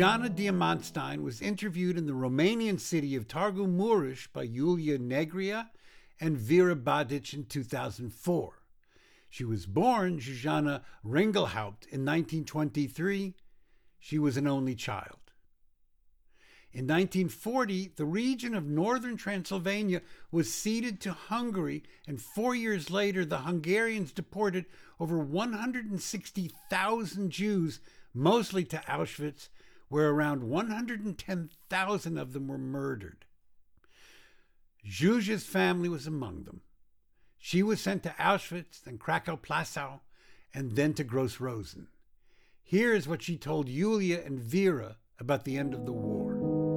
Zsuzsanna Diamantstein was interviewed in the Romanian city of Târgu Mureș by Iulia Negria and Vera Badic in 2004. She was born Zsuzsanna Ringelhaupt in 1923. She was an only child. In 1940, the region of northern Transylvania was ceded to Hungary, and 4 years later, the Hungarians deported over 160,000 Jews, mostly to Auschwitz, where around 110,000 of them were murdered. Zsuzsa's family was among them. She was sent to Auschwitz, then Krakow-Plaszow, and then to Gross Rosen. Here is what she told Yulia and Vera about the end of the war.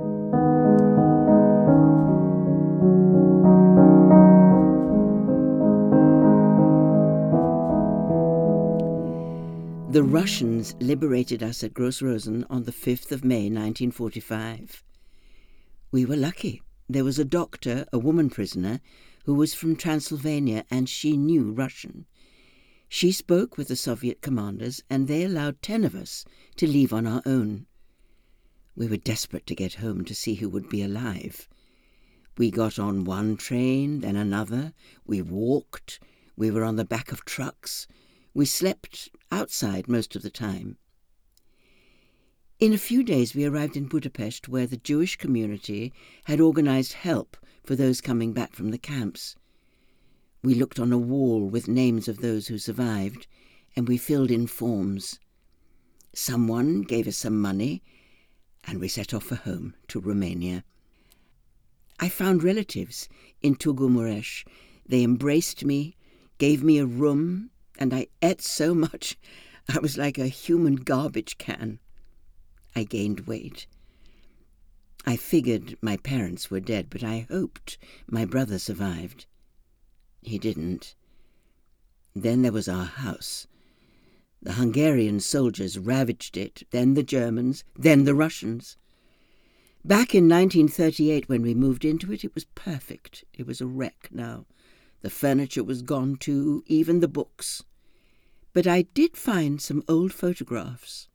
The Russians liberated us at Gross Rosen on the 5th of May 1945. We were lucky. There was a doctor, a woman prisoner, who was from Transylvania, and she knew Russian. She spoke with the Soviet commanders, and they allowed 10 of us to leave on our own. We were desperate to get home to see who would be alive. We got on one train, then another. We walked. We were on the back of trucks. We slept outside most of the time. In a few days we arrived in Budapest, where the Jewish community had organized help for those coming back from the camps. We looked on a wall with names of those who survived, and we filled in forms. Someone gave us some money, and we set off for home to Romania. I found relatives in Târgu Mureș. They embraced me, gave me a room, and I ate so much I was like a human garbage can. I gained weight. I figured my parents were dead, but I hoped my brother survived. He didn't. Then there was our house. The Hungarian soldiers ravaged it, then the Germans, then the Russians. Back in 1938, when we moved into it, it was perfect. It was a wreck now. The furniture was gone too, even the books. But I did find some old photographs.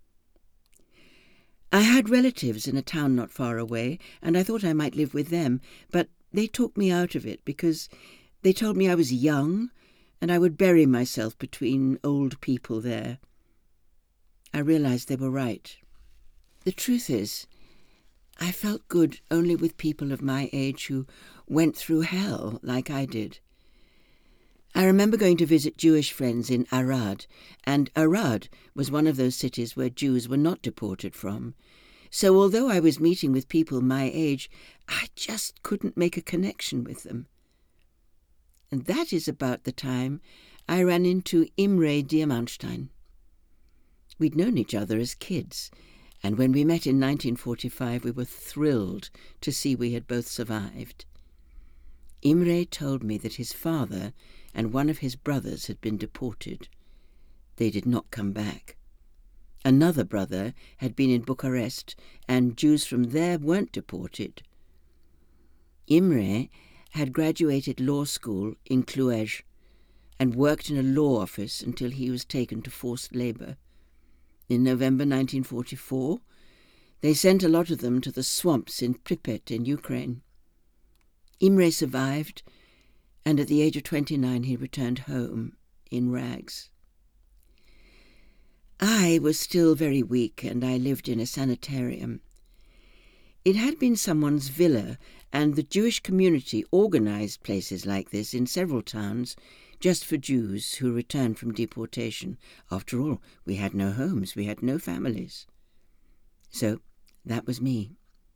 I had relatives in a town not far away, and I thought I might live with them, but they talked me out of it because they told me I was young and I would bury myself between old people there. I realized they were right. The truth is, I felt good only with people of my age who went through hell like I did. I remember going to visit Jewish friends in Arad, and Arad was one of those cities where Jews were not deported from. So although I was meeting with people my age, I just couldn't make a connection with them. And that is about the time I ran into Imre Diamantstein. We'd known each other as kids, and when we met in 1945 we were thrilled to see we had both survived. Imre told me that his father and one of his brothers had been deported. They did not come back. Another brother had been in Bucharest, and Jews from there weren't deported. Imre had graduated law school in Cluj and worked in a law office until he was taken to forced labour. In November 1944, they sent a lot of them to the swamps in Pripyat in Ukraine. Imre survived, and at the age of 29 he returned home in rags. I was still very weak, and I lived in a sanitarium. It had been someone's villa, and the Jewish community organised places like this in several towns just for Jews who returned from deportation. After all, we had no homes, we had no families. So that was me.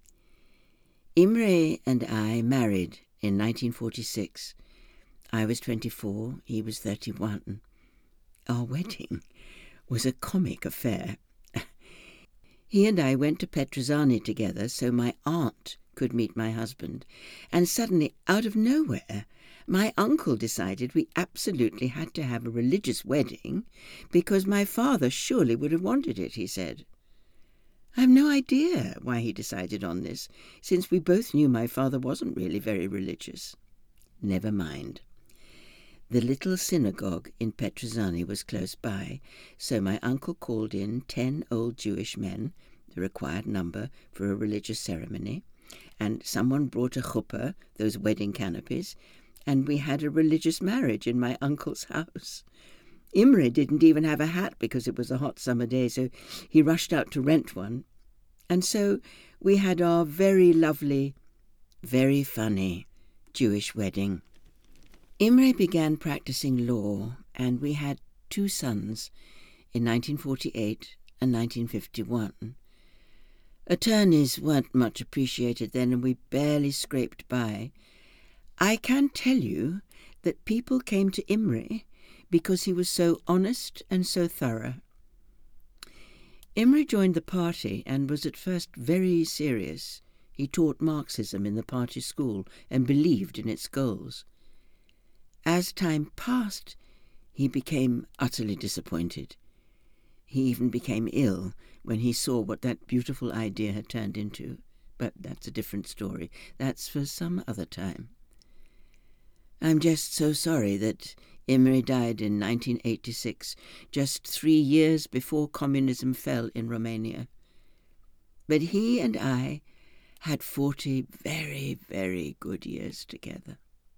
Imre and I married in 1946. I was 24, he was 31. Our wedding was a comic affair. He and I went to Petrozani together so my aunt could meet my husband, and suddenly, out of nowhere, my uncle decided we absolutely had to have a religious wedding because my father surely would have wanted it, he said. I have no idea why he decided on this, since we both knew my father wasn't really very religious. Never mind. The little synagogue in Petrozani was close by, so my uncle called in 10 old Jewish men, the required number for a religious ceremony, and someone brought a chuppah, those wedding canopies, and we had a religious marriage in my uncle's house. Imre didn't even have a hat because it was a hot summer day, so he rushed out to rent one. And so we had our very lovely, very funny Jewish wedding. Imre began practicing law, and we had 2 sons in 1948 and 1951. Attorneys weren't much appreciated then, and we barely scraped by. I can tell you that people came to Imre because he was so honest and so thorough. Imre joined the party and was at first very serious. He taught Marxism in the party school and believed in its goals. As time passed, he became utterly disappointed. He even became ill when he saw what that beautiful idea had turned into. But that's a different story. That's for some other time. I'm just so sorry that Imre died in 1986, just 3 years before communism fell in Romania. But he and I had 40 very, very good years together.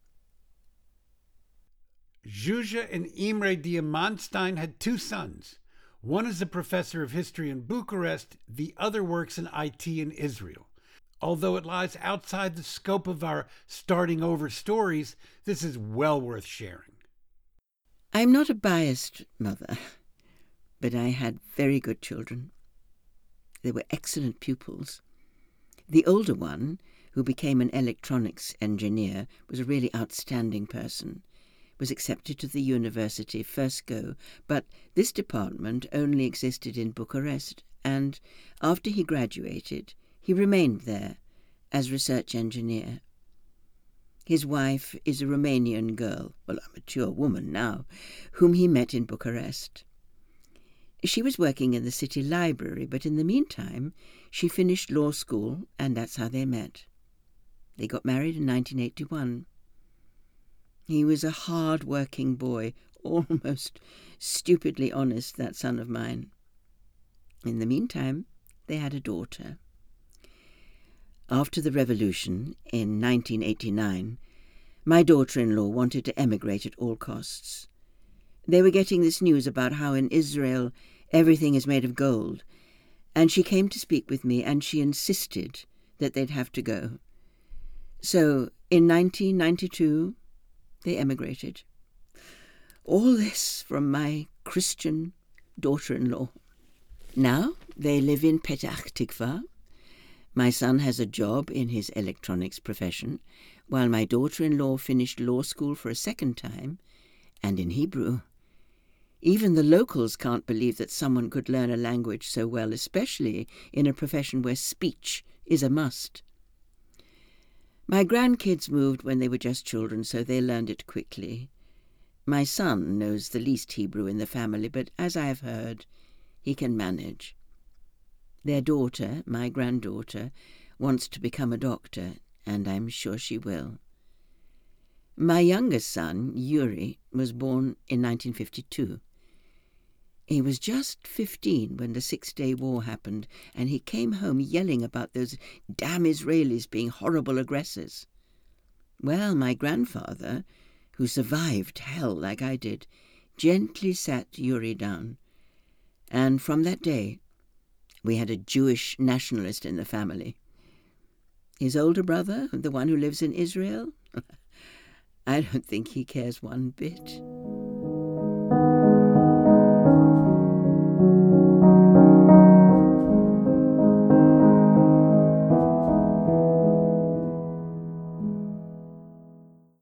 Zsuzsa and Imre Diamantstein had 2 sons. One is a professor of history in Bucharest, the other works in IT in Israel. Although it lies outside the scope of our starting over stories, this is well worth sharing. I'm not a biased mother, but I had very good children. They were excellent pupils. The older one, who became an electronics engineer, was a really outstanding person, was accepted to the university first go, but this department only existed in Bucharest, and after he graduated, he remained there as research engineer. His wife is a Romanian girl, well, a mature woman now, whom he met in Bucharest. She was working in the city library, but in the meantime she finished law school, and that's how they met. They got married in 1981. He was a hard-working boy, almost stupidly honest, that son of mine. In the meantime, they had a daughter. After the revolution, in 1989, my daughter-in-law wanted to emigrate at all costs. They were getting this news about how in Israel everything is made of gold, and she came to speak with me, and she insisted that they'd have to go. So, in 1992, they emigrated. All this from my Christian daughter-in-law. Now they live in Petach Tikva. My son has a job in his electronics profession, while my daughter-in-law finished law school for a second time, and in Hebrew. Even the locals can't believe that someone could learn a language so well, especially in a profession where speech is a must. My grandkids moved when they were just children, so they learned it quickly. My son knows the least Hebrew in the family, but as I have heard, he can manage. Their daughter, my granddaughter, wants to become a doctor, and I'm sure she will. My youngest son, Yuri, was born in 1952. He was just 15 when the Six-Day War happened, and he came home yelling about those damn Israelis being horrible aggressors. Well, my grandfather, who survived hell like I did, gently sat Yuri down. And from that day, we had a Jewish nationalist in the family. His older brother, the one who lives in Israel, I don't think he cares one bit.